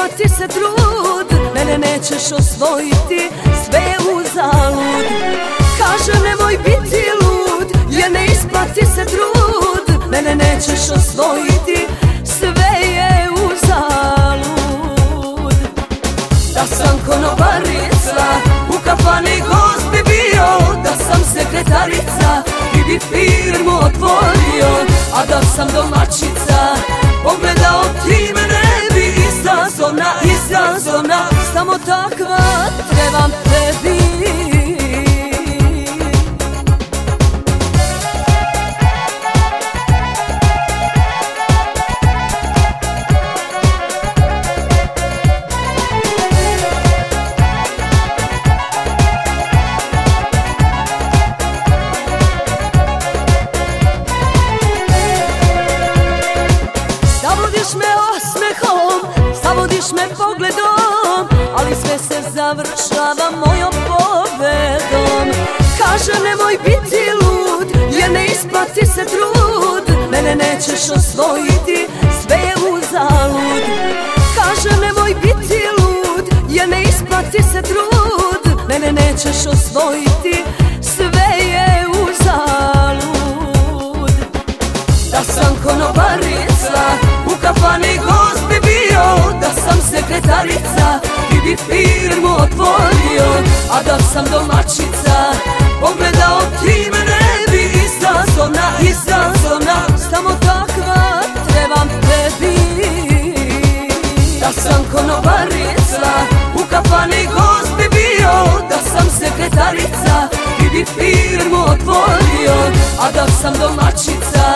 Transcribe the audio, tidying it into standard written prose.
isplati se trud, mene nećeš osvojiti, sve je uzalud. Kaže nemoj biti lud, jer ne isplati se trud, mene nećeš osvojiti, sve je uzalud. Da sam konobarica, u kafani gost bi bio, da sam sekretarica i bi firmu otvorio, a da sam domaćica, pogledao ti me ne bi, izazovna, izazovna, samo takva trebam tebi. Zavodiš me osmehom, zavodiš me pogledom, ali sve se završava mojom pobedom. Kaže nemoj biti lud, jer ne isplati se trud, mene nećeš osvojiti, sve je uzalud. Kaže nemoj biti lud, jer ne isplati se trud, mene nećeš osvojiti, sve je uzalud. Da sam konobarica, u kafani gost bi bio, da sam sekretarica i bi firmu otvorio, a da sam domaćica, pogledao ti me ne bi, izazovna, izazovna, samo takva trebam tebi. Da sam konobarica, u kafani gost bi bio, da sam sekretarica i bi firmu otvorio, a da sam domaćica,